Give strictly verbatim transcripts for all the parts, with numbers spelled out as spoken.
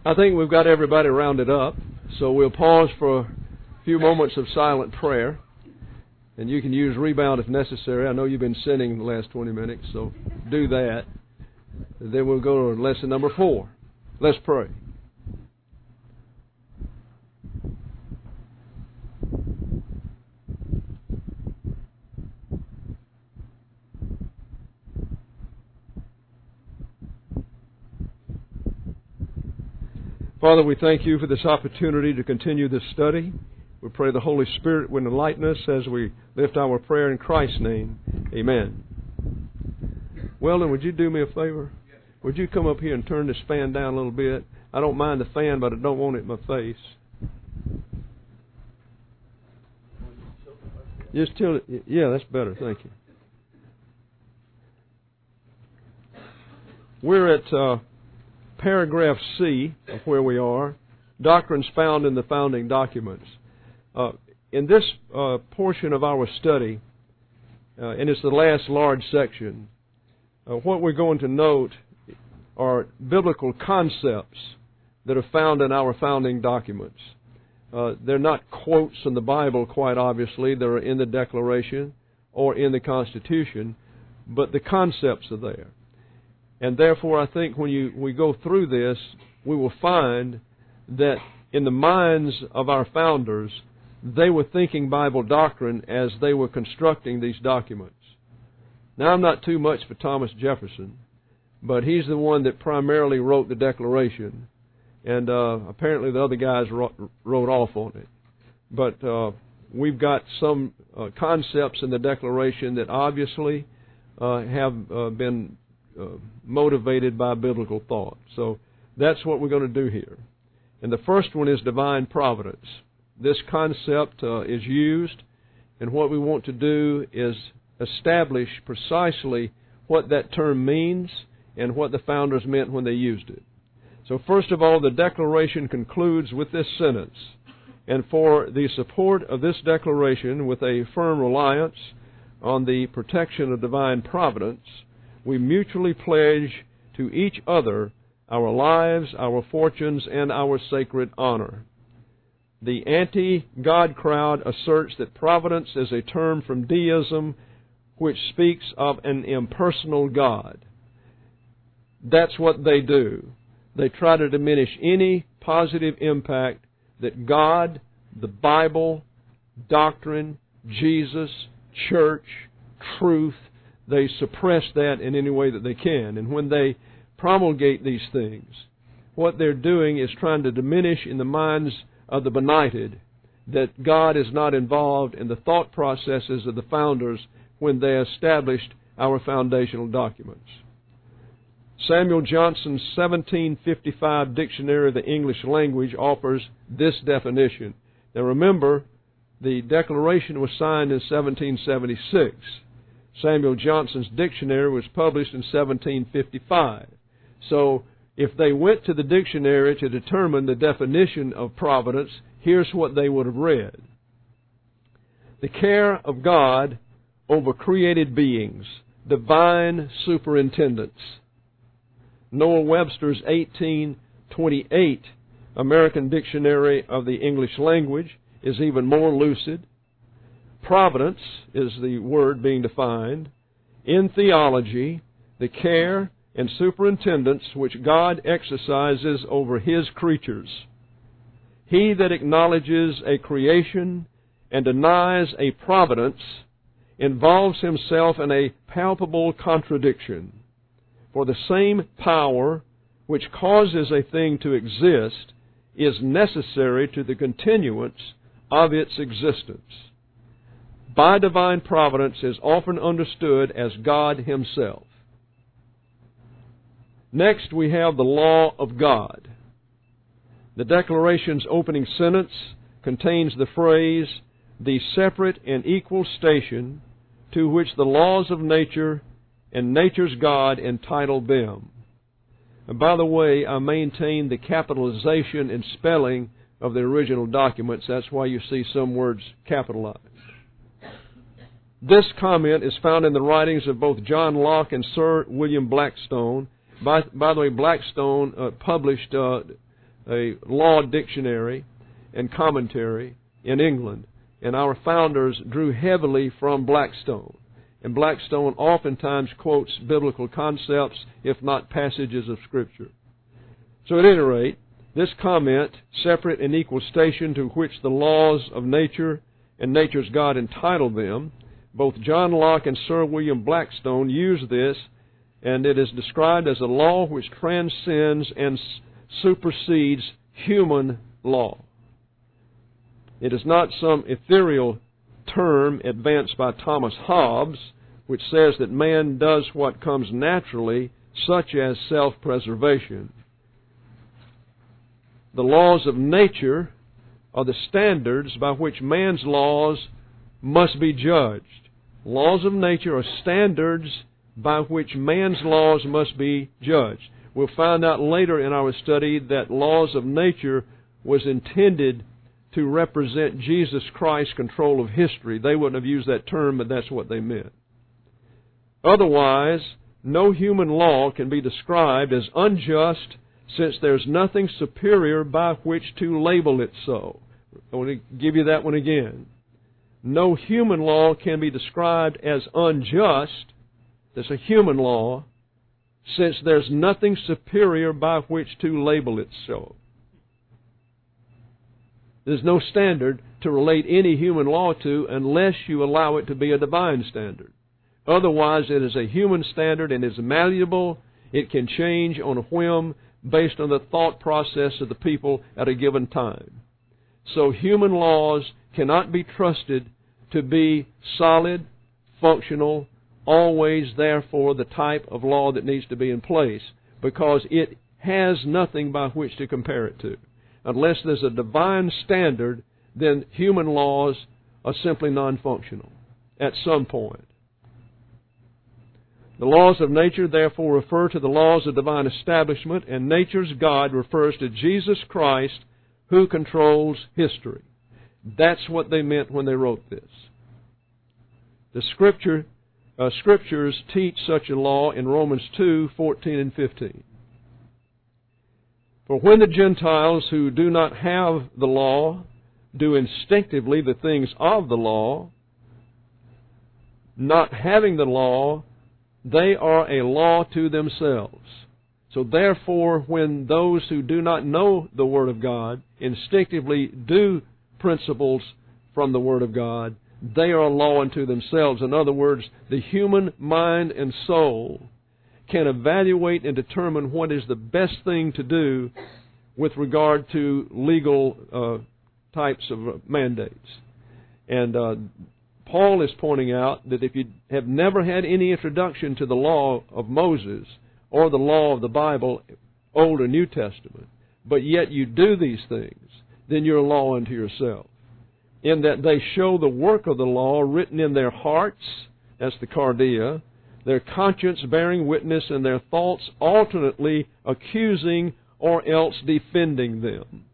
I think we've got everybody rounded up, so we'll pause for a few moments of silent prayer. And you can use rebound if necessary. I know you've been sitting the last twenty minutes, so do that. And then we'll go to lesson number four. Let's pray. Father, we thank you for this opportunity to continue this study. We pray the Holy Spirit will enlighten us as we lift our prayer in Christ's name. Amen. Weldon, would you do me a favor? Would you come up here and turn this fan down a little bit? I don't mind the fan, but I don't want it in my face. Just tilt it. Yeah, that's better. Thank you. We're at uh, paragraph C of where we are, doctrines found in the founding documents. Uh, in this uh, portion of our study, uh, and it's the last large section, uh, what we're going to note are biblical concepts that are found in our founding documents. Uh, they're not quotes from the Bible, quite obviously. They're in the Declaration or in the Constitution, but the concepts are there. And therefore, I think when you we go through this, we will find that in the minds of our founders, they were thinking Bible doctrine as they were constructing these documents. Now, I'm not too much for Thomas Jefferson, but he's the one that primarily wrote the Declaration, and uh, apparently the other guys wrote, wrote off on it. But uh, we've got some uh, concepts in the Declaration that obviously uh, have uh, been uh, motivated by biblical thought. So that's what we're going to do here. And the first one is divine providence. This concept uh, is used, and what we want to do is establish precisely what that term means and what the founders meant when they used it. So first of all, the Declaration concludes with this sentence, and for the support of this Declaration with a firm reliance on the protection of divine providence, we mutually pledge to each other our lives, our fortunes, and our sacred honor. The anti-God crowd asserts that providence is a term from deism which speaks of an impersonal God. That's what they do. They try to diminish any positive impact that God, the Bible, doctrine, Jesus, church, truth, they suppress that in any way that they can. And when they promulgate these things, what they're doing is trying to diminish in the minds of the benighted that God is not involved in the thought processes of the founders when they established our foundational documents. Samuel Johnson's seventeen fifty-five Dictionary of the English Language offers this definition. Now remember, the Declaration was signed in seventeen seventy-six. Samuel Johnson's dictionary was published in seventeen fifty-five. So if they went to the dictionary to determine the definition of providence, here's what they would have read. The care of God over created beings, divine superintendence. Noah Webster's eighteen twenty-eight American Dictionary of the English Language is even more lucid. Providence is the word being defined. In theology, the care and superintendence which God exercises over His creatures. He that acknowledges a creation and denies a providence involves himself in a palpable contradiction. For the same power which causes a thing to exist is necessary to the continuance of its existence. By divine providence is often understood as God Himself. Next, we have the law of God. The Declaration's opening sentence contains the phrase, the separate and equal station to which the laws of nature and nature's God entitled them. And by the way, I maintain the capitalization and spelling of the original documents. That's why you see some words capitalized. This comment is found in the writings of both John Locke and Sir William Blackstone. By, by the way, Blackstone uh, published uh, a law dictionary and commentary in England, and our founders drew heavily from Blackstone. And Blackstone oftentimes quotes biblical concepts, if not passages of Scripture. So at any rate, this comment, separate and equal station to which the laws of nature and nature's God entitled them, both John Locke and Sir William Blackstone use this, and it is described as a law which transcends and supersedes human law. It is not some ethereal term advanced by Thomas Hobbes, which says that man does what comes naturally, such as self-preservation. The laws of nature are the standards by which man's laws must be judged. Laws of nature are standards by which man's laws must be judged. We'll find out later in our study that laws of nature was intended to represent Jesus Christ's control of history. They wouldn't have used that term, but that's what they meant. Otherwise, no human law can be described as unjust, since there's nothing superior by which to label it so. I want to give you that one again. No human law can be described as unjust. That's a human law, since there's nothing superior by which to label it so. There's no standard to relate any human law to unless you allow it to be a divine standard. Otherwise, it is a human standard and is malleable. It can change on a whim based on the thought process of the people at a given time. So human laws cannot be trusted to be solid, functional, always, therefore, the type of law that needs to be in place, because it has nothing by which to compare it to. Unless there's a divine standard, then human laws are simply non-functional at some point. The laws of nature, therefore, refer to the laws of divine establishment, and nature's God refers to Jesus Christ, who controls history. That's what they meant when they wrote this. The Scripture, uh, Scriptures teach such a law in Romans two, fourteen and fifteen. For when the Gentiles who do not have the law do instinctively the things of the law, not having the law, they are a law to themselves. So therefore, when those who do not know the Word of God instinctively do principles from the Word of God, they are a law unto themselves. In other words, the human mind and soul can evaluate and determine what is the best thing to do with regard to legal uh, types of mandates. And uh, Paul is pointing out that if you have never had any introduction to the law of Moses or the law of the Bible, Old or New Testament, but yet you do these things, then you're a law unto yourself. In that they show the work of the law written in their hearts, that's the cardia, their conscience bearing witness, and their thoughts alternately accusing or else defending them.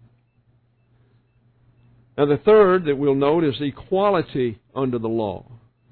Now the third that we'll note is equality under the law.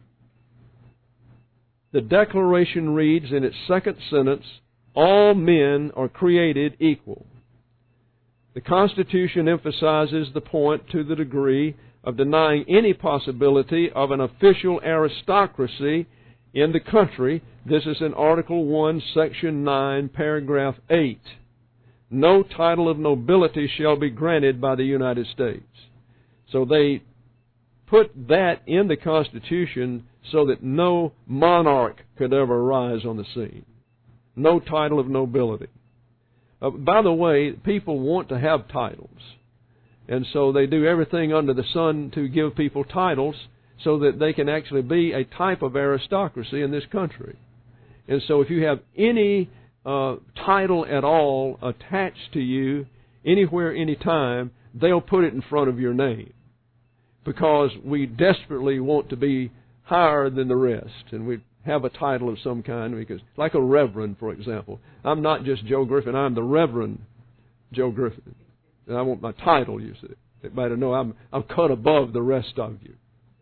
The Declaration reads in its second sentence, all men are created equal. The Constitution emphasizes the point to the degree of denying any possibility of an official aristocracy in the country. This is in Article one, Section nine, Paragraph eight. No title of nobility shall be granted by the United States. So they put that in the Constitution so that no monarch could ever arise on the scene. No title of nobility. Uh, by the way, people want to have titles. And so they do everything under the sun to give people titles so that they can actually be a type of aristocracy in this country. And so if you have any uh, title at all attached to you, anywhere, anytime, they'll put it in front of your name. Because we desperately want to be higher than the rest, and we have a title of some kind, because, like a reverend, for example. I'm not just Joe Griffin, I'm the Reverend Joe Griffin. And I want my title, you see. Everybody to know I'm, I'm cut above the rest of you.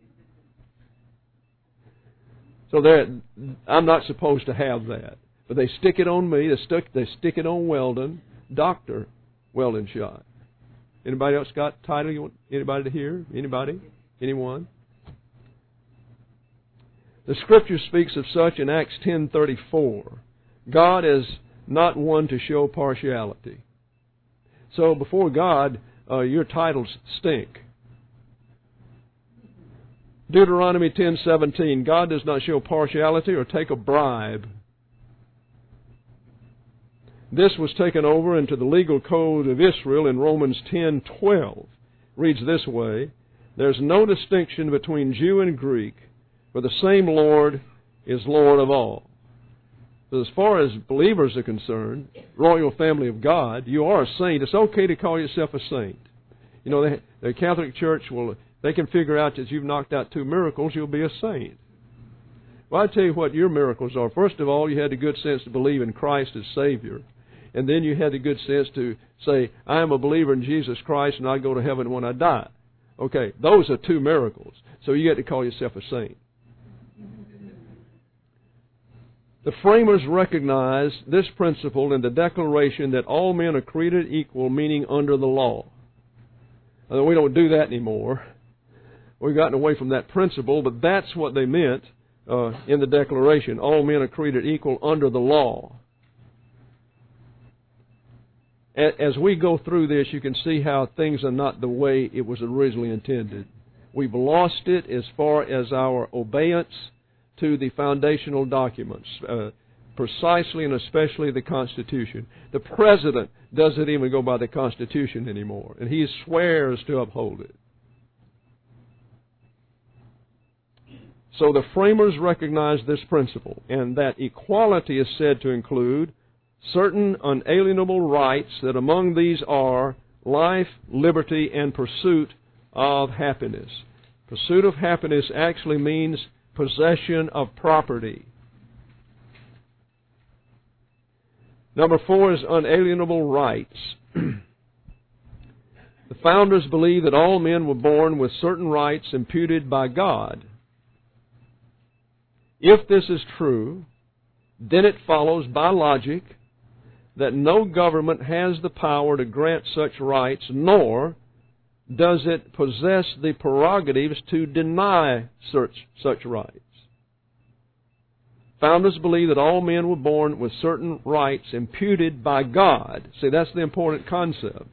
So I'm not supposed to have that. But they stick it on me, they stick, they stick it on Weldon, doctor welding shop. Anybody else got a title you want anybody to hear? Anybody? Anyone? The Scripture speaks of such in Acts ten thirty-four. God is not one to show partiality. So before God, uh, your titles stink. Deuteronomy ten seventeen, God does not show partiality or take a bribe. This was taken over into the legal code of Israel in Romans ten twelve. Reads this way, there's no distinction between Jew and Greek, for the same Lord is Lord of all. So as far as believers are concerned, royal family of God, you are a saint. It's okay to call yourself a saint. You know, the, the Catholic Church will, they can figure out that you've knocked out two miracles, you'll be a saint. Well, I tell you what your miracles are. First of all, you had the good sense to believe in Christ as Savior. And then you had the good sense to say, I am a believer in Jesus Christ and I go to heaven when I die. Okay, those are two miracles. So you get to call yourself a saint. The framers recognized this principle in the declaration that all men are created equal, meaning under the law. Now, we don't do that anymore. We've gotten away from that principle, but that's what they meant uh, in the declaration. All men are created equal under the law. As we go through this, you can see how things are not the way it was originally intended. We've lost it as far as our obedience to the foundational documents, uh, precisely and especially the Constitution. The President doesn't even go by the Constitution anymore, and he swears to uphold it. So the framers recognized this principle, and that equality is said to include certain unalienable rights, that among these are life, liberty, and pursuit of happiness. Pursuit of happiness actually means possession of property. Number four is unalienable rights. The founders believed that all men were born with certain rights imputed by God. If this is true, then it follows by logic that no government has the power to grant such rights, nor does it possess the prerogatives to deny such, such rights. Founders believe that all men were born with certain rights imputed by God. See, that's the important concept.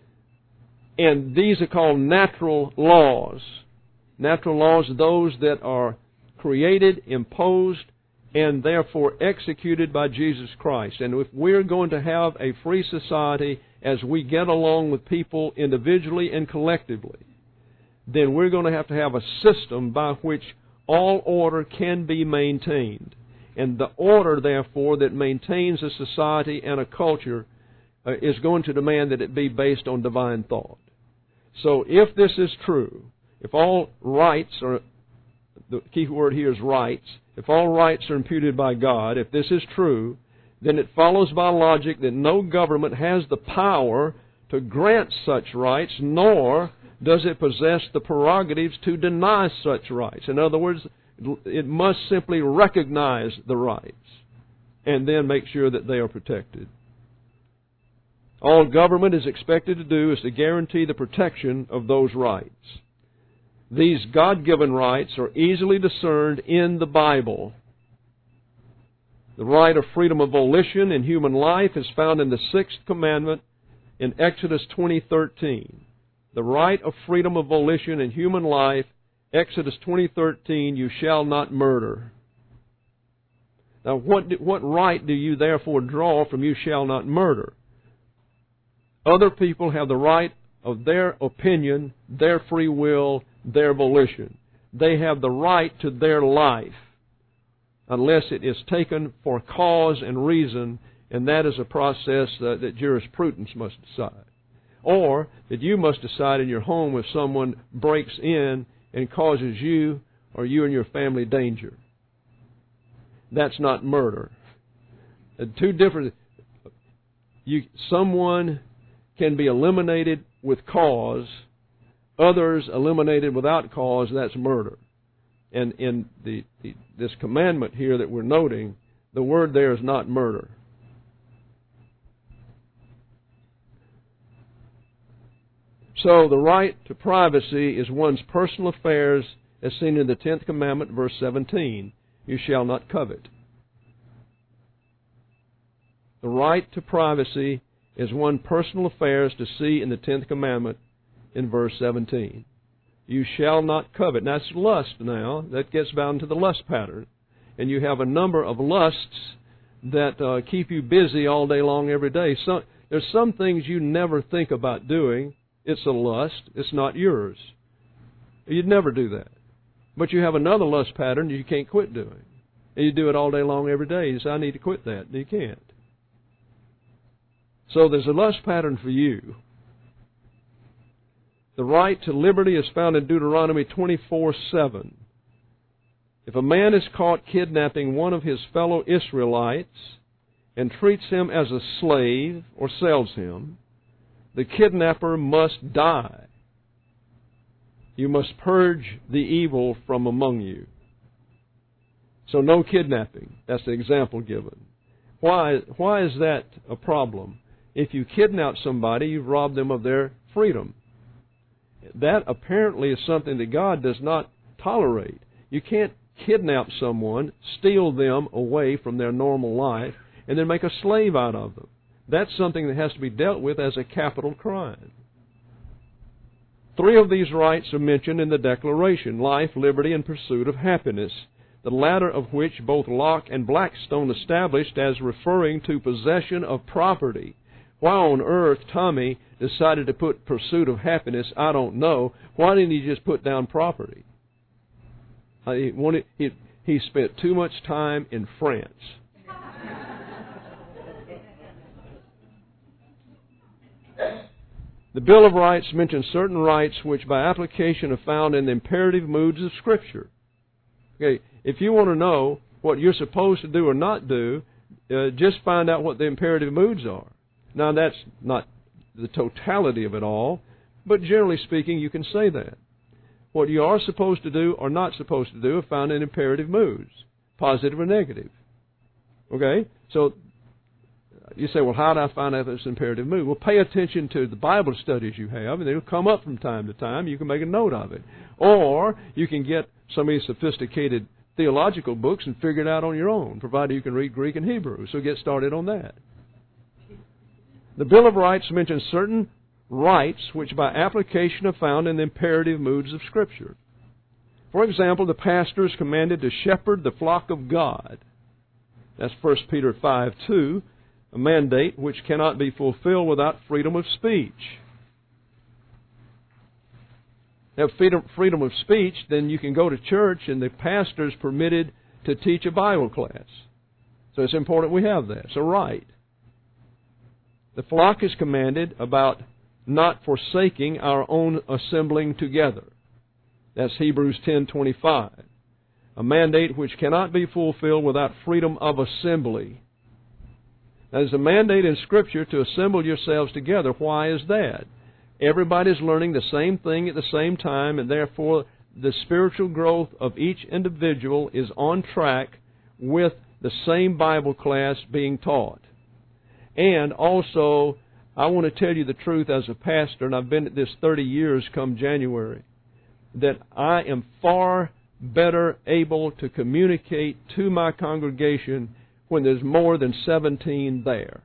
And these are called natural laws. Natural laws are those that are created, imposed, and therefore executed by Jesus Christ. And if we're going to have a free society as we get along with people individually and collectively, then we're going to have to have a system by which all order can be maintained. And the order, therefore, that maintains a society and a culture uh, is going to demand that it be based on divine thought. So if this is true, if all rights are, the key word here is rights, if all rights are imputed by God, if this is true, then it follows by logic that no government has the power to grant such rights, nor does it possess the prerogatives to deny such rights. In other words, it must simply recognize the rights and then make sure that they are protected. All government is expected to do is to guarantee the protection of those rights. These God-given rights are easily discerned in the Bible. The right of freedom of volition in human life is found in the sixth commandment in Exodus twenty thirteen. The right of freedom of volition in human life, Exodus twenty thirteen, you shall not murder. Now, what, do, what right do you therefore draw from you shall not murder? Other people have the right of their opinion, their free will, their volition. They have the right to their life unless it is taken for cause and reason, and that is a process uh, that jurisprudence must decide. Or that you must decide in your home if someone breaks in and causes you or you and your family danger. That's not murder. Uh, two different... You, someone can be eliminated with cause, others eliminated without cause, that's murder. And in the, the this commandment here that we're noting, the word there is not murder. So the right to privacy is one's personal affairs as seen in the tenth commandment, verse seventeen. You shall not covet. The right to privacy is one's personal affairs to see in the tenth commandment in verse seventeen. You shall not covet. Now, that's lust now. That gets down to the lust pattern. And you have a number of lusts that uh, keep you busy all day long every day. So, there's some things you never think about doing. It's a lust. It's not yours. You'd never do that. But you have another lust pattern you can't quit doing. And you do it all day long every day. You say, I need to quit that. And you can't. So there's a lust pattern for you. The right to liberty is found in Deuteronomy twenty-four seven. If a man is caught kidnapping one of his fellow Israelites and treats him as a slave or sells him, the kidnapper must die. You must purge the evil from among you. So no kidnapping. That's the example given. Why, why is that a problem? If you kidnap somebody, you've robbed them of their freedom. That apparently is something that God does not tolerate. You can't kidnap someone, steal them away from their normal life, and then make a slave out of them. That's something that has to be dealt with as a capital crime. Three of these rights are mentioned in the Declaration: life, liberty, and pursuit of happiness, the latter of which both Locke and Blackstone established as referring to possession of property. Why on earth Tommy decided to put pursuit of happiness, I don't know. Why didn't he just put down property? He, wanted, he, he spent too much time in France. The Bill of Rights mentions certain rights which by application are found in the imperative moods of Scripture. Okay, if you want to know what you're supposed to do or not do, uh, just find out what the imperative moods are. Now, that's not the totality of it all, but generally speaking, you can say that. What you are supposed to do or not supposed to do are found in imperative moods, positive or negative. Okay? So, you say, well, how do I find out if it's imperative mood? Well, pay attention to the Bible studies you have, and they'll come up from time to time. You can make a note of it. Or you can get some of these sophisticated theological books and figure it out on your own, provided you can read Greek and Hebrew. So get started on that. The Bill of Rights mentions certain rights which by application are found in the imperative moods of Scripture. For example, the pastor is commanded to shepherd the flock of God. That's First Peter five two, a mandate which cannot be fulfilled without freedom of speech. Now, freedom of speech, then you can go to church and the pastor is permitted to teach a Bible class. So it's important we have that. It's a right. The flock is commanded about not forsaking our own assembling together. That's Hebrews ten twenty-five. A mandate which cannot be fulfilled without freedom of assembly. Now, there's a mandate in Scripture to assemble yourselves together. Why is that? Everybody's learning the same thing at the same time, and therefore the spiritual growth of each individual is on track with the same Bible class being taught. And also, I want to tell you the truth as a pastor, and I've been at this thirty years come January, that I am far better able to communicate to my congregation when there's more than seventeen there.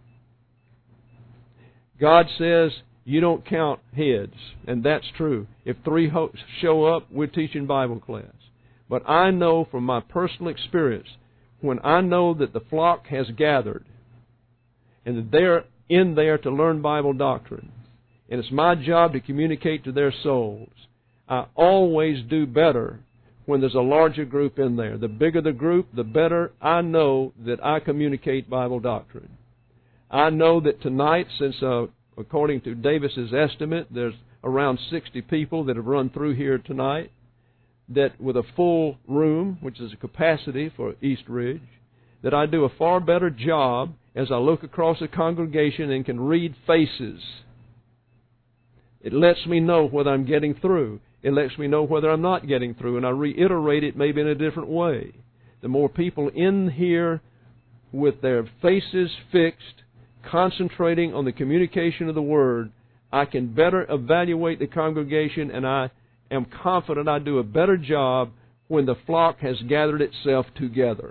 God says you don't count heads, and that's true. If three show up, we're teaching Bible class. But I know from my personal experience, when I know that the flock has gathered, and that they're in there to learn Bible doctrine, and it's my job to communicate to their souls, I always do better when there's a larger group in there. The bigger the group, the better I know that I communicate Bible doctrine. I know that tonight, since uh, according to Davis's estimate, there's around sixty people that have run through here tonight, that with a full room, which is a capacity for East Ridge, that I do a far better job as I look across the congregation and can read faces. It lets me know whether I'm getting through. It lets me know whether I'm not getting through, and I reiterate it maybe in a different way. The more people in here with their faces fixed, concentrating on the communication of the Word, I can better evaluate the congregation, and I am confident I do a better job when the flock has gathered itself together.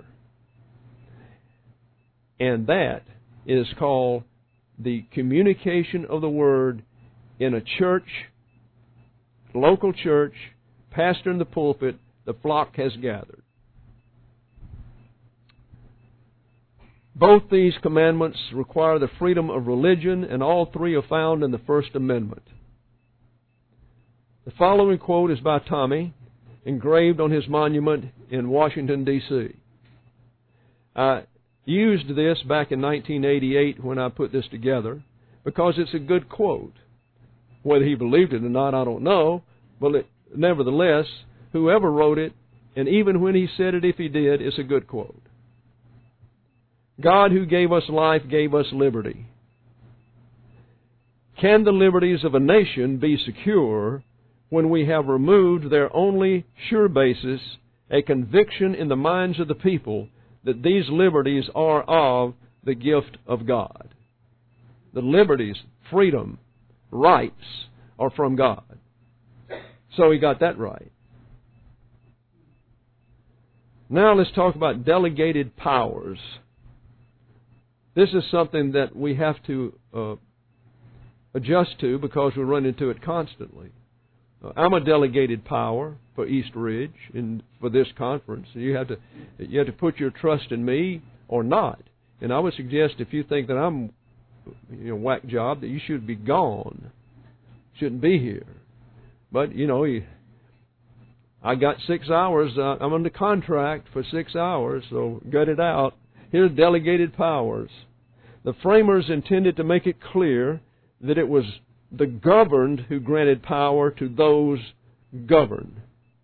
And that is called the communication of the Word in a church, local church, pastor in the pulpit, the flock has gathered. Both these commandments require the freedom of religion, and all three are found in the First Amendment. The following quote is by Tommy, engraved on his monument in Washington, D C I used this back in nineteen eighty-eight when I put this together because it's a good quote. Whether he believed it or not, I don't know, but it, nevertheless, whoever wrote it, and even when he said it, if he did, it's a good quote. God who gave us life gave us liberty. Can the liberties of a nation be secure when we have removed their only sure basis, a conviction in the minds of the people that these liberties are of the gift of God? The liberties, freedom, rights are from God. So he got that right. Now let's talk about delegated powers. This is something that we have to uh, adjust to because we run into it constantly. Uh, I'm a delegated power for East Ridge and for this conference. You have to you have to put your trust in me or not. And I would suggest if you think that I'm, you know, whack job, that you should be gone. Shouldn't be here. But you know, you, I got six hours. Uh, I'm under contract for six hours, so gut it out. Here's delegated powers. The framers intended to make it clear that it was the governed who granted power to those governed.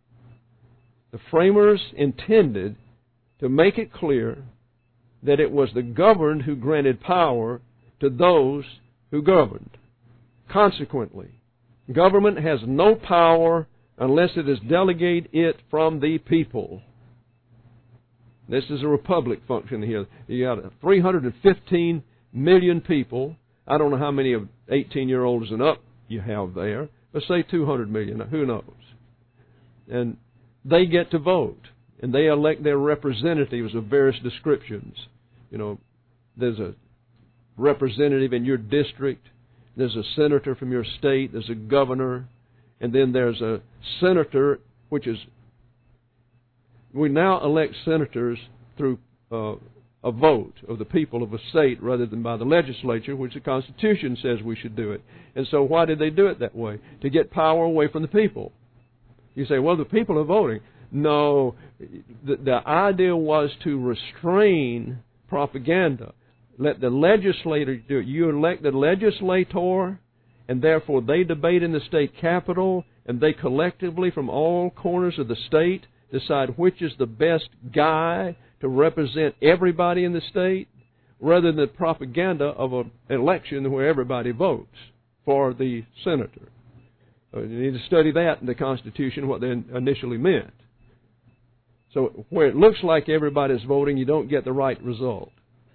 The framers intended to make it clear that it was the governed who granted power to those who governed. Consequently, government has no power unless it is delegated it from the people. This is a republic function here. You got three hundred fifteen million people. I don't know how many of eighteen-year-olds and up you have there. Let's say two hundred million. Who knows? And they get to vote. And they elect their representatives of various descriptions. You know, there's a representative in your district. There's a senator from your state. There's a governor. And then there's a senator, which is... We now elect senators through uh, a vote of the people of a state rather than by the legislature, which the Constitution says we should do it. And so why did they do it that way? To get power away from the people. You say, well, the people are voting. No, the, the idea was to restrain propaganda. Let the legislator do it. You elect the legislator, and therefore they debate in the state capitol, and they collectively from all corners of the state decide which is the best guy to represent everybody in the state, rather than the propaganda of an election where everybody votes for the senator. You need to study that in the Constitution, what they initially meant. So where it looks like everybody's voting, you don't get the right result.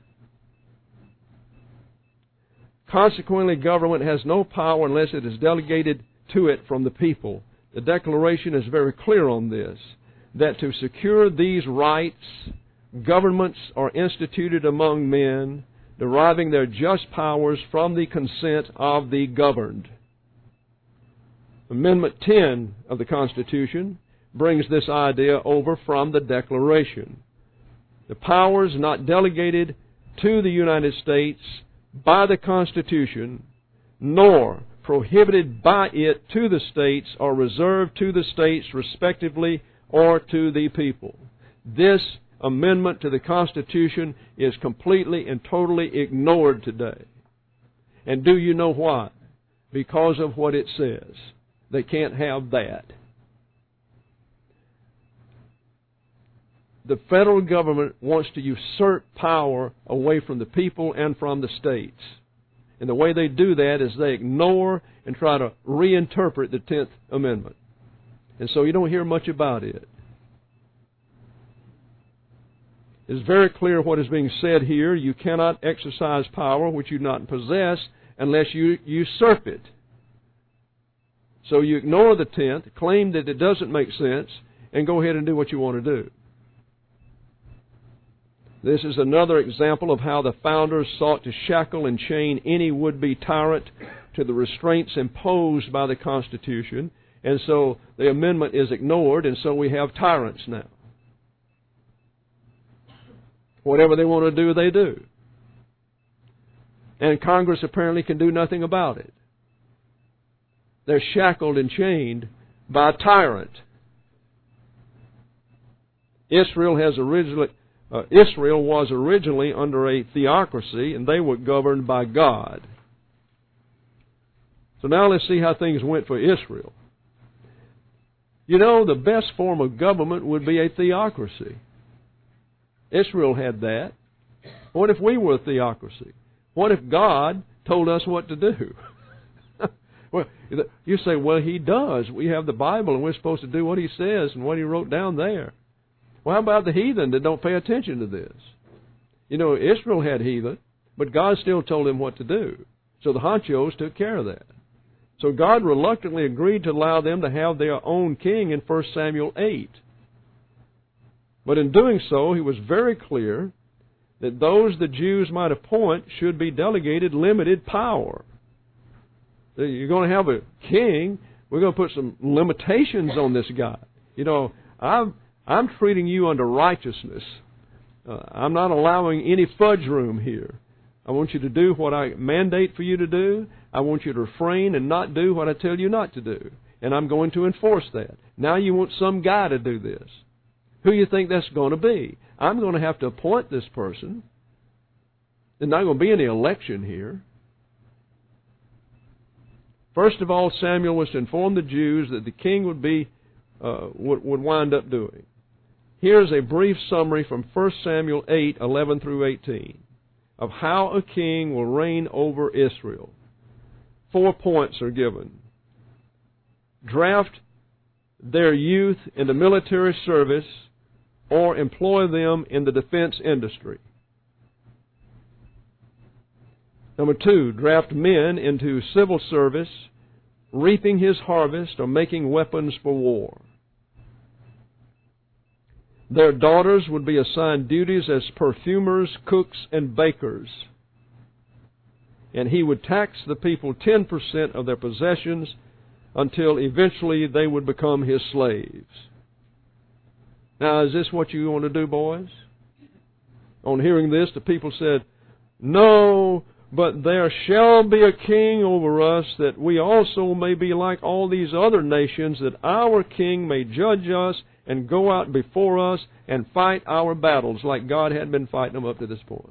Consequently, government has no power unless it is delegated to it from the people. The Declaration is very clear on this, that to secure these rights, governments are instituted among men, deriving their just powers from the consent of the governed. Amendment ten of the Constitution brings this idea over from the Declaration. The powers not delegated to the United States by the Constitution, nor prohibited by it to the states, are reserved to the states respectively or to the people. This amendment to the Constitution is completely and totally ignored today. And do you know why? Because of what it says. They can't have that. The federal government wants to usurp power away from the people and from the states. And the way they do that is they ignore and try to reinterpret the tenth Amendment. And so you don't hear much about it. It's very clear what is being said here. You cannot exercise power which you do not possess unless you usurp it. So you ignore the tenth, claim that it doesn't make sense, and go ahead and do what you want to do. This is another example of how the founders sought to shackle and chain any would-be tyrant to the restraints imposed by the Constitution, and so the amendment is ignored, and so we have tyrants now. Whatever they want to do, they do. And Congress apparently can do nothing about it. They're shackled and chained by a tyrant. Israel has originally, uh, Israel was originally under a theocracy, and they were governed by God. So now let's see how things went for Israel. You know, the best form of government would be a theocracy. Israel had that. What if we were a theocracy? What if God told us what to do? Well, you say, well, He does. We have the Bible, and we're supposed to do what He says and what He wrote down there. Well, how about the heathen that don't pay attention to this? You know, Israel had heathen, but God still told them what to do. So the honchos took care of that. So God reluctantly agreed to allow them to have their own king in First Samuel eight. But in doing so, He was very clear that those the Jews might appoint should be delegated limited power. You're going to have a king. We're going to put some limitations on this guy. You know, I'm, I'm treating you under righteousness. Uh, I'm not allowing any fudge room here. I want you to do what I mandate for you to do. I want you to refrain and not do what I tell you not to do. And I'm going to enforce that. Now you want some guy to do this. Who do you think that's going to be? I'm going to have to appoint this person. There's not going to be any election here. First of all, Samuel was to inform the Jews that the king would be uh, would, would wind up doing. Here's a brief summary from First Samuel eight, eleven through eighteen, of how a king will reign over Israel. Four points are given. Draft their youth into military service or employ them in the defense industry. Number two, draft men into civil service, reaping his harvest or making weapons for war. Their daughters would be assigned duties as perfumers, cooks, and bakers. And he would tax the people ten percent of their possessions until eventually they would become his slaves. Now, is this what you want to do, boys? On hearing this, the people said, "No, but there shall be a king over us, that we also may be like all these other nations, that our king may judge us and go out before us and fight our battles," like God had been fighting them up to this point.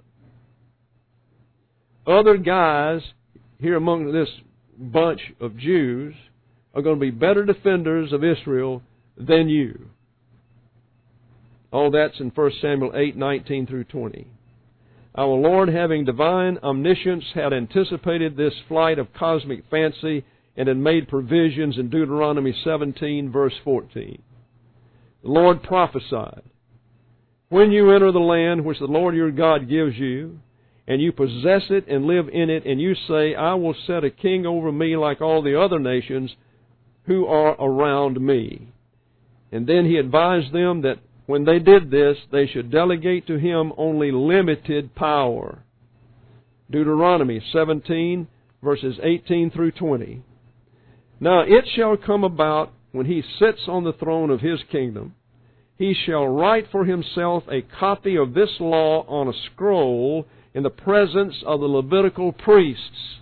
Other guys here among this bunch of Jews are going to be better defenders of Israel than you. All that's in First Samuel eight, nineteen through twenty. Our Lord, having divine omniscience, had anticipated this flight of cosmic fancy and had made provisions in Deuteronomy seventeen, verse fourteen. The Lord prophesied, "When you enter the land which the Lord your God gives you, and you possess it and live in it, and you say, 'I will set a king over me like all the other nations who are around me.'" And then He advised them that when they did this, they should delegate to Him only limited power. Deuteronomy seventeen, verses eighteen through twenty. "Now it shall come about, when He sits on the throne of His kingdom, He shall write for Himself a copy of this law on a scroll in the presence of the Levitical priests.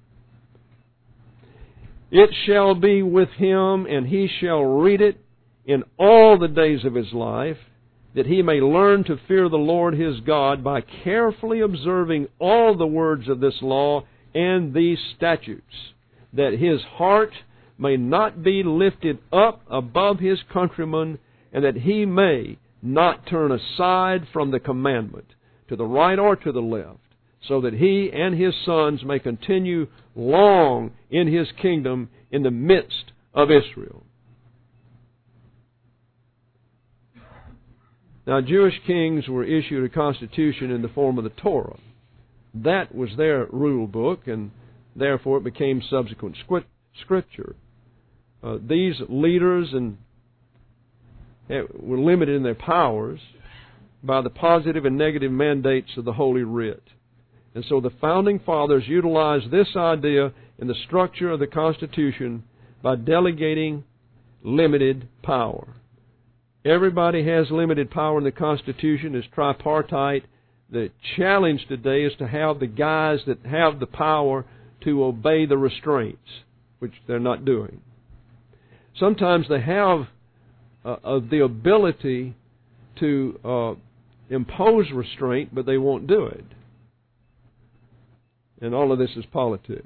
It shall be with him, and he shall read it in all the days of his life, that he may learn to fear the Lord his God by carefully observing all the words of this law and these statutes, that his heart may not be lifted up above his countrymen, and that he may not turn aside from the commandment to the right or to the left, so that he and his sons may continue long in his kingdom in the midst of Israel." Now, Jewish kings were issued a constitution in the form of the Torah. That was their rule book, and therefore it became subsequent scripture. uh, these leaders and were limited in their powers by the positive and negative mandates of the Holy Writ. And so the Founding Fathers utilized this idea in the structure of the Constitution by delegating limited power. Everybody has limited power in the Constitution. It's tripartite. The challenge today is to have the guys that have the power to obey the restraints, which they're not doing. Sometimes they have uh, uh, the ability to uh, impose restraint, but they won't do it. And all of this is politics.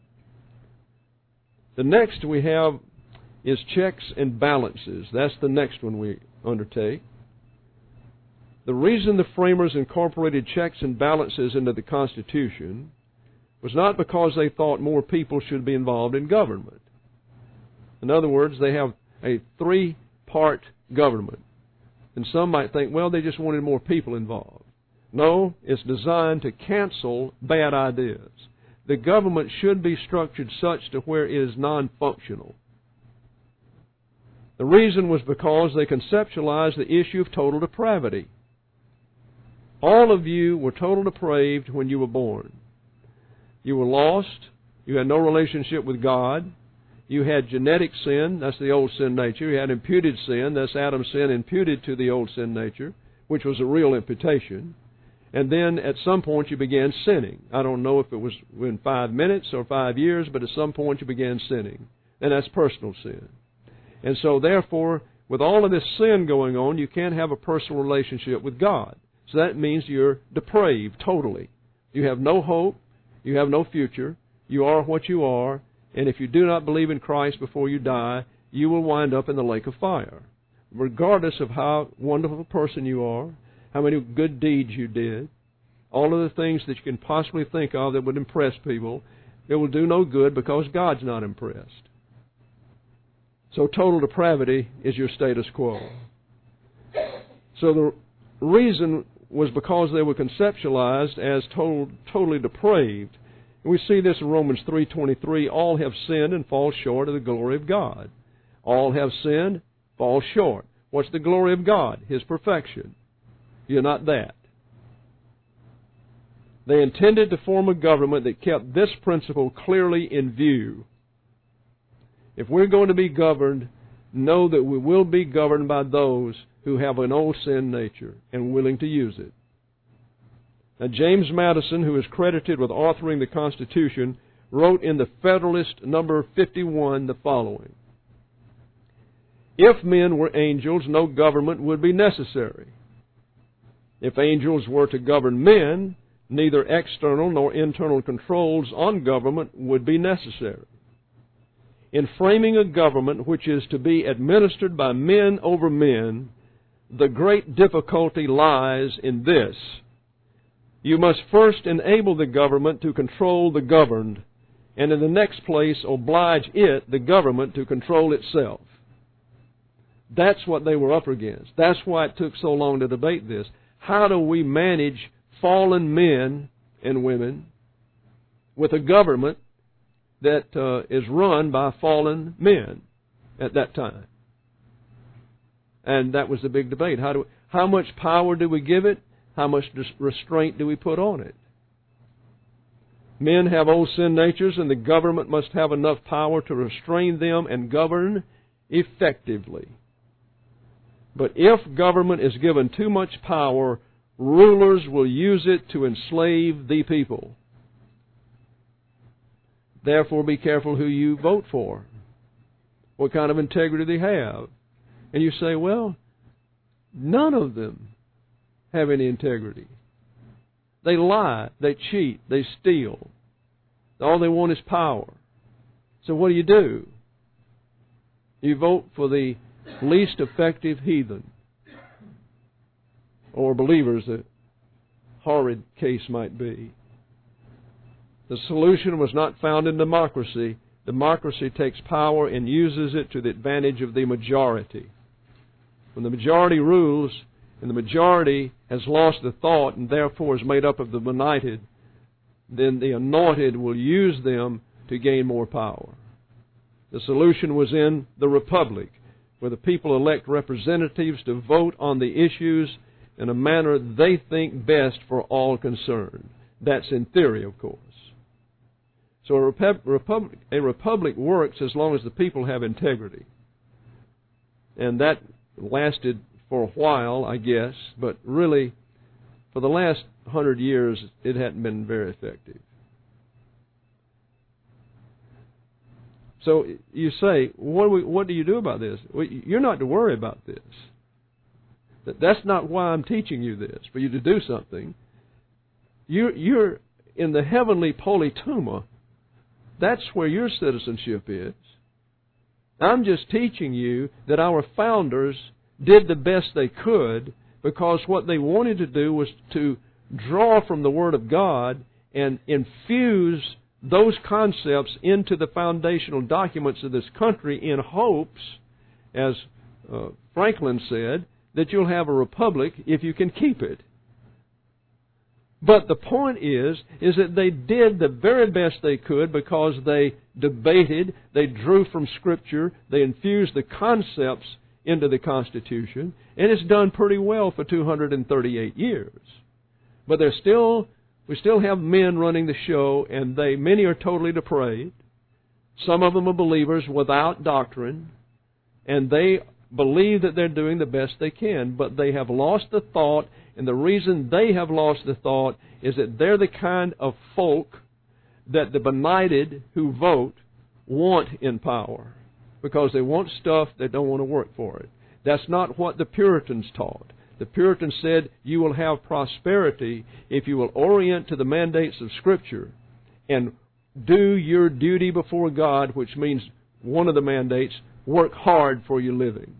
The next we have is checks and balances. That's the next one we undertake. The reason the framers incorporated checks and balances into the Constitution was not because they thought more people should be involved in government. In other words, they have a three-part government. And some might think, well, they just wanted more people involved. No, it's designed to cancel bad ideas. The government should be structured such to where it is non-functional. The reason was because they conceptualized the issue of total depravity. All of you were total depraved when you were born. You were lost. You had no relationship with God. You had genetic sin. That's the old sin nature. You had imputed sin. That's Adam's sin imputed to the old sin nature, which was a real imputation. And then at some point you began sinning. I don't know if it was in five minutes or five years, but at some point you began sinning. And that's personal sin. And so therefore, with all of this sin going on, you can't have a personal relationship with God. So that means you're depraved totally. You have no hope. You have no future. You are what you are. And if you do not believe in Christ before you die, you will wind up in the lake of fire. Regardless of how wonderful a person you are, how many good deeds you did, all of the things that you can possibly think of that would impress people, it will do no good because God's not impressed. So total depravity is your status quo. So the reason was because they were conceptualized as total, totally depraved. And we see this in Romans three twenty-three, all have sinned and fall short of the glory of God. All have sinned, fall short. What's the glory of God? His perfection. You're not that. They intended to form a government that kept this principle clearly in view. If we're going to be governed, know that we will be governed by those who have an old sin nature and willing to use it. Now, James Madison, who is credited with authoring the Constitution, wrote in the Federalist number fifty-one the following: if men were angels, no government would be necessary. If angels were to govern men, neither external nor internal controls on government would be necessary. In framing a government which is to be administered by men over men, the great difficulty lies in this: you must first enable the government to control the governed, and in the next place oblige it, the government, to control itself. That's what they were up against. That's why it took so long to debate this. How do we manage fallen men and women with a government that uh, is run by fallen men at that time? And that was the big debate. How do we, how much power do we give it? How much restraint do we put on it? Men have old sin natures, and the government must have enough power to restrain them and govern effectively. But if government is given too much power, rulers will use it to enslave the people. Therefore, be careful who you vote for. What kind of integrity they have. And you say, well, none of them have any integrity. They lie, they cheat, they steal. All they want is power. So what do you do? You vote for the least effective heathen, or believers, the horrid case might be. The solution was not found in democracy. Democracy takes power and uses it to the advantage of the majority. When the majority rules, and the majority has lost the thought and therefore is made up of the benighted, then the anointed will use them to gain more power. The solution was in the republic, where the people elect representatives to vote on the issues in a manner they think best for all concerned. That's in theory, of course. So a republic, a republic works as long as the people have integrity. And that lasted for a while, I guess, but really, for the last hundred years, it hadn't been very effective. So you say, what do, we, what do you do about this? Well, you're not to worry about this. That's not why I'm teaching you this, for you to do something. You're, you're in the heavenly politeuma. That's where your citizenship is. I'm just teaching you that our founders did the best they could, because what they wanted to do was to draw from the Word of God and infuse those concepts into the foundational documents of this country in hopes, as uh, Franklin said, that you'll have a republic if you can keep it. But the point is, is that they did the very best they could because they debated, they drew from Scripture, they infused the concepts into the Constitution, and it's done pretty well for two hundred thirty-eight years. But there's still, we still have men running the show, and they, many are totally depraved. Some of them are believers without doctrine, and they believe that they're doing the best they can, but they have lost the thought, and the reason they have lost the thought is that they're the kind of folk that the benighted who vote want in power, because they want stuff they don't want to work for it. That's not what the Puritans taught. The Puritans said you will have prosperity if you will orient to the mandates of Scripture and do your duty before God, which means one of the mandates, work hard for your living.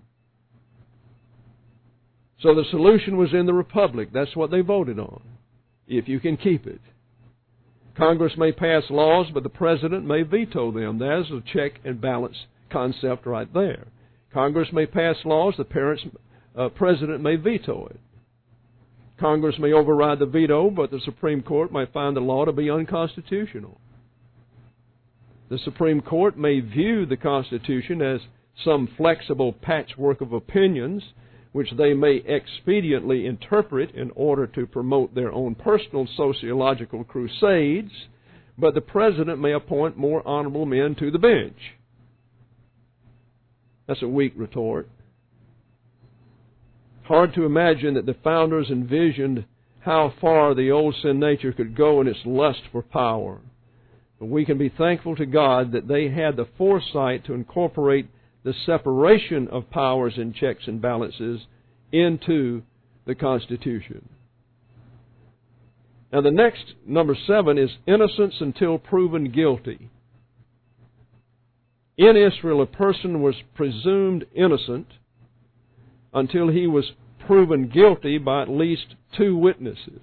So the solution was in the republic. That's what they voted on, if you can keep it. Congress may pass laws, but the President may veto them. There's a check and balance concept right there. Congress may pass laws, the parents, uh, President may veto it. Congress may override the veto, but the Supreme Court may find the law to be unconstitutional. The Supreme Court may view the Constitution as some flexible patchwork of opinions which they may expediently interpret in order to promote their own personal sociological crusades, but the President may appoint more honorable men to the bench. That's a weak retort. Hard to imagine that the founders envisioned how far the old sin nature could go in its lust for power. But we can be thankful to God that they had the foresight to incorporate the separation of powers and checks and balances into the Constitution. Now the next, number seven, is innocence until proven guilty. In Israel, a person was presumed innocent until he was proven guilty by at least two witnesses.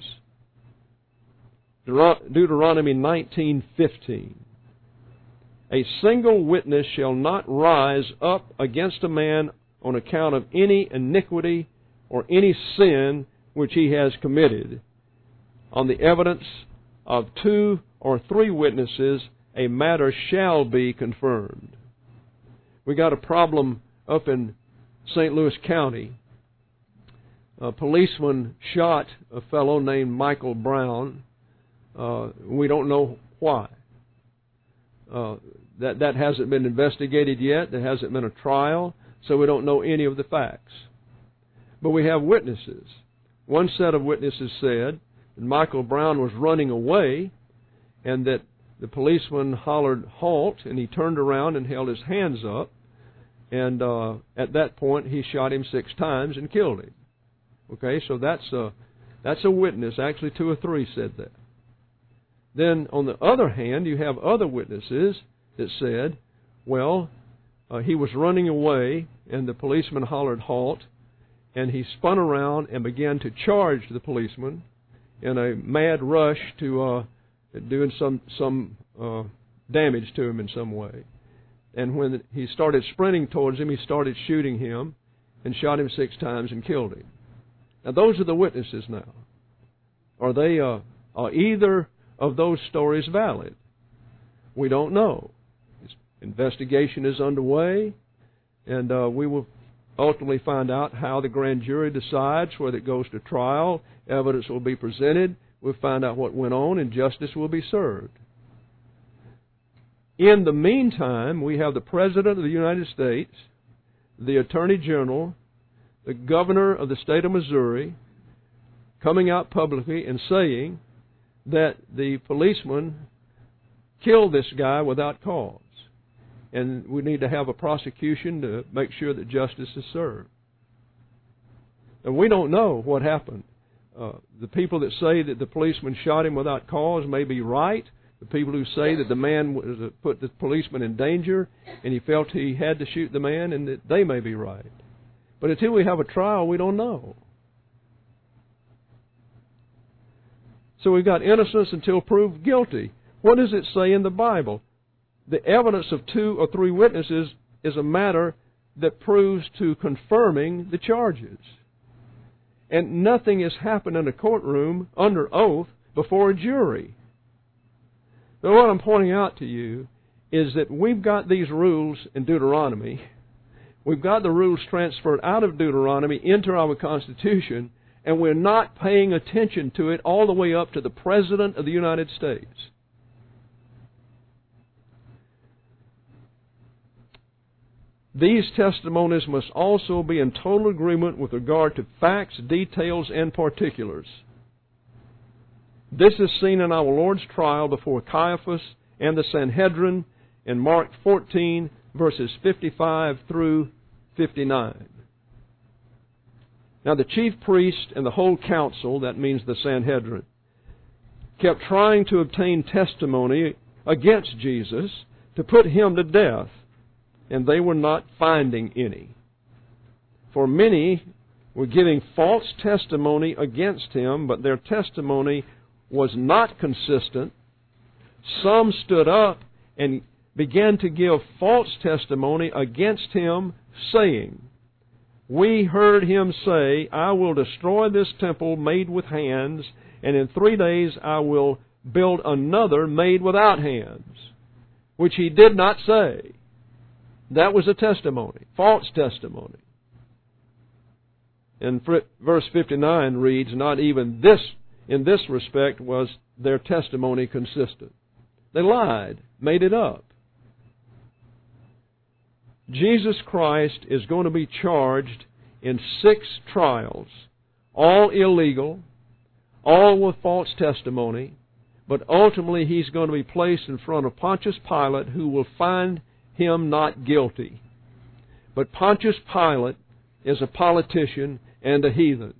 Deuteronomy nineteen fifteen. A single witness shall not rise up against a man on account of any iniquity or any sin which he has committed. On the evidence of two or three witnesses, a matter shall be confirmed. We got a problem up in Saint Louis County. A policeman shot a fellow named Michael Brown. Uh, we don't know why. Uh, that, that hasn't been investigated yet. There hasn't been a trial, so we don't know any of the facts. But we have witnesses. One set of witnesses said that Michael Brown was running away and that the policeman hollered, "Halt," and he turned around and held his hands up. And uh, at that point, he shot him six times and killed him. Okay, so that's a, that's a witness. Actually, two or three said that. Then, on the other hand, you have other witnesses that said, well, uh, he was running away, and the policeman hollered, "Halt," and he spun around and began to charge the policeman in a mad rush to uh, doing some some uh, damage to him in some way. And when he started sprinting towards him, he started shooting him and shot him six times and killed him. Now, those are the witnesses now. Are they, uh, are either of those stories valid? We don't know. It's Investigation is underway, and uh, we will ultimately find out how the grand jury decides whether it goes to trial. Evidence will be presented. We'll find out what went on, and justice will be served. In the meantime, we have the President of the United States, the Attorney General, the Governor of the state of Missouri, coming out publicly and saying that the policeman killed this guy without cause. And we need to have a prosecution to make sure that justice is served. And we don't know what happened. Uh, the people that say that the policeman shot him without cause may be right. The people who say that the man was, uh, put the policeman in danger and he felt he had to shoot the man, and that they may be right. But until we have a trial, we don't know. So we've got innocence until proved guilty. What does it say in the Bible? The evidence of two or three witnesses is a matter that proves to confirming the charges. And nothing has happened in a courtroom under oath before a jury. So what I'm pointing out to you is that we've got these rules in Deuteronomy. We've got the rules transferred out of Deuteronomy into our Constitution, and we're not paying attention to it all the way up to the President of the United States. These testimonies must also be in total agreement with regard to facts, details, and particulars. This is seen in our Lord's trial before Caiaphas and the Sanhedrin in Mark fourteen, verses fifty-five through fifty-nine. Now the chief priest and the whole council, that means the Sanhedrin, kept trying to obtain testimony against Jesus to put him to death, and they were not finding any. For many were giving false testimony against him, but their testimony was not consistent. Some stood up and began to give false testimony against him, saying, "We heard him say, 'I will destroy this temple made with hands, and in three days I will build another made without hands,' which he did not say." That was a testimony, false testimony. And verse fifty-nine reads, "Not even this, in this respect, was their testimony consistent." They lied, made it up. Jesus Christ is going to be charged in six trials, all illegal, all with false testimony, but ultimately He's going to be placed in front of Pontius Pilate, who will find Him not guilty. But Pontius Pilate is a politician and a heathen.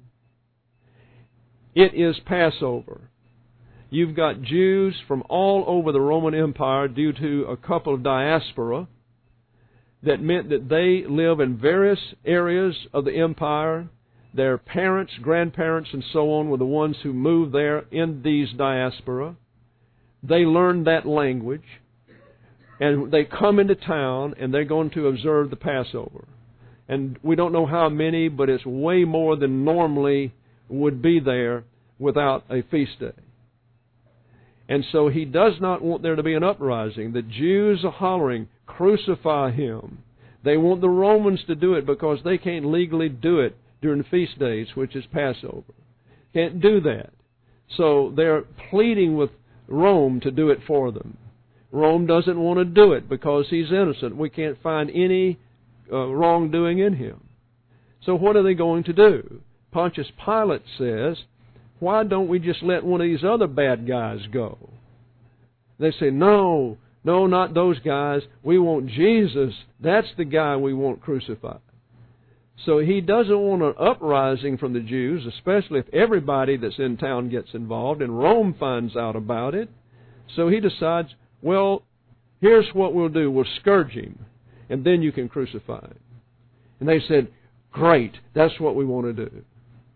It is Passover. You've got Jews from all over the Roman Empire due to a couple of diaspora. That meant that they live in various areas of the empire. Their parents, grandparents, and so on were the ones who moved there in these diaspora. They learned that language. And they come into town, and they're going to observe the Passover. And we don't know how many, but it's way more than normally would be there without a feast day. And so he does not want there to be an uprising. The Jews are hollering, "Crucify him." They want the Romans to do it because they can't legally do it during the feast days, which is Passover. Can't do that. So they're pleading with Rome to do it for them. Rome doesn't want to do it because he's innocent. We can't find any uh, wrongdoing in him. So what are they going to do? Pontius Pilate says, "Why don't we just let one of these other bad guys go?" They say, "No, no, not those guys. We want Jesus. That's the guy we want crucified." So he doesn't want an uprising from the Jews, especially if everybody that's in town gets involved and Rome finds out about it. So he decides, well, here's what we'll do. We'll scourge him, and then you can crucify him. And they said, "Great, that's what we want to do."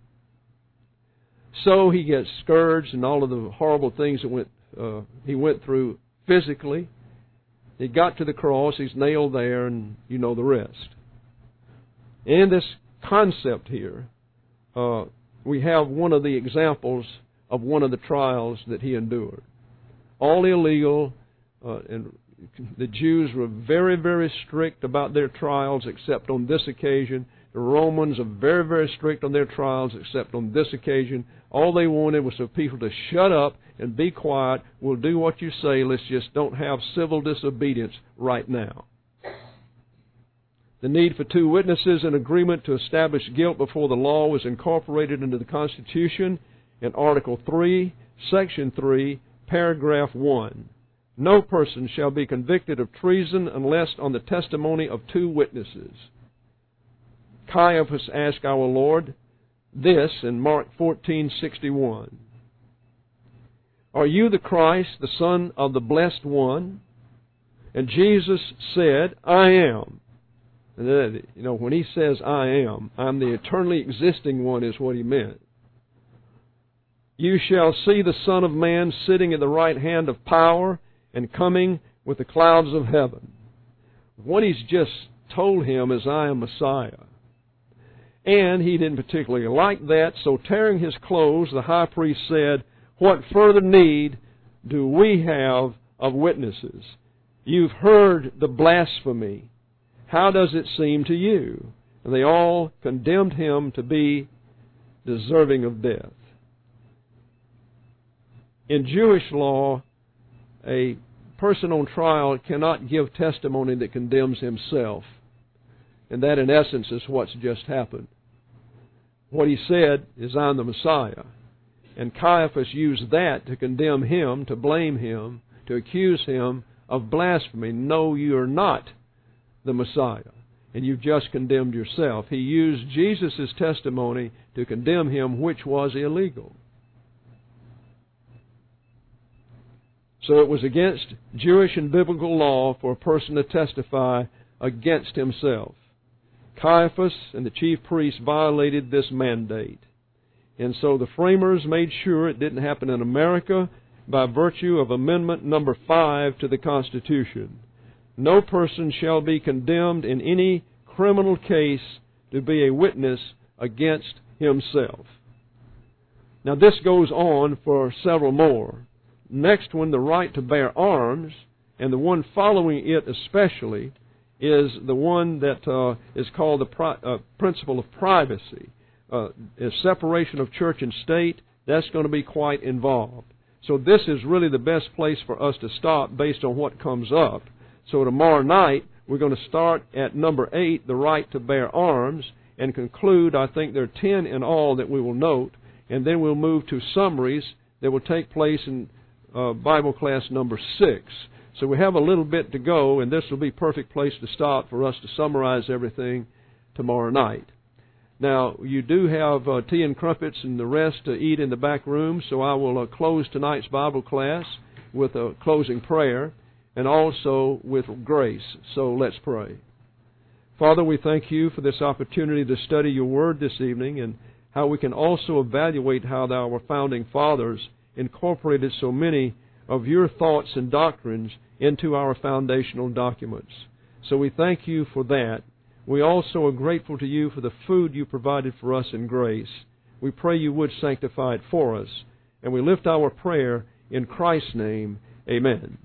So he gets scourged and all of the horrible things that went uh, he went through physically. He got to the cross, he's nailed there, and you know the rest. In this concept here, uh, we have one of the examples of one of the trials that he endured. All illegal, uh, and the Jews were very, very strict about their trials, except on this occasion. The Romans are very, very strict on their trials, except on this occasion. All they wanted was for people to shut up and be quiet. We'll do what you say. Let's just don't have civil disobedience right now. The need for two witnesses in agreement to establish guilt before the law was incorporated into the Constitution in Article three, Section three, Paragraph one. No person shall be convicted of treason unless on the testimony of two witnesses. Caiaphas asked our Lord this in Mark fourteen sixty-one. Are you the Christ, the Son of the Blessed One? And Jesus said, I am. And then, you know, when he says, I am, I'm the eternally existing one is what he meant. You shall see the Son of Man sitting at the right hand of power and coming with the clouds of heaven. What he's just told him is, I am Messiah. And he didn't particularly like that, so tearing his clothes, the high priest said, what further need do we have of witnesses? You've heard the blasphemy. How does it seem to you? And they all condemned him to be deserving of death. In Jewish law, a person on trial cannot give testimony that condemns himself. And that, in essence, is what's just happened. What he said is, I'm the Messiah. And Caiaphas used that to condemn him, to blame him, to accuse him of blasphemy. No, you're not the Messiah, and you've just condemned yourself. He used Jesus' testimony to condemn him, which was illegal. So it was against Jewish and biblical law for a person to testify against himself. Caiaphas and the chief priests violated this mandate. And so the framers made sure it didn't happen in America by virtue of Amendment number five to the Constitution. No person shall be condemned in any criminal case to be a witness against himself. Now this goes on for several more. Next one, the right to bear arms, and the one following it especially, is the one that uh, is called the pri- uh, principle of privacy. Uh, a separation of church and state, that's going to be quite involved. So this is really the best place for us to stop based on what comes up. So tomorrow night, we're going to start at number eight, the right to bear arms, and conclude, I think there are ten in all that we will note, and then we'll move to summaries that will take place in uh, Bible class number six. So we have a little bit to go, and this will be a perfect place to stop for us to summarize everything tomorrow night. Now, you do have uh, tea and crumpets and the rest to eat in the back room, so I will uh, close tonight's Bible class with a closing prayer and also with grace. So let's pray. Father, we thank you for this opportunity to study your word this evening and how we can also evaluate how our founding fathers incorporated so many of your thoughts and doctrines into our foundational documents. So we thank you for that. We also are grateful to you for the food you provided for us in grace. We pray you would sanctify it for us. And we lift our prayer in Christ's name. Amen.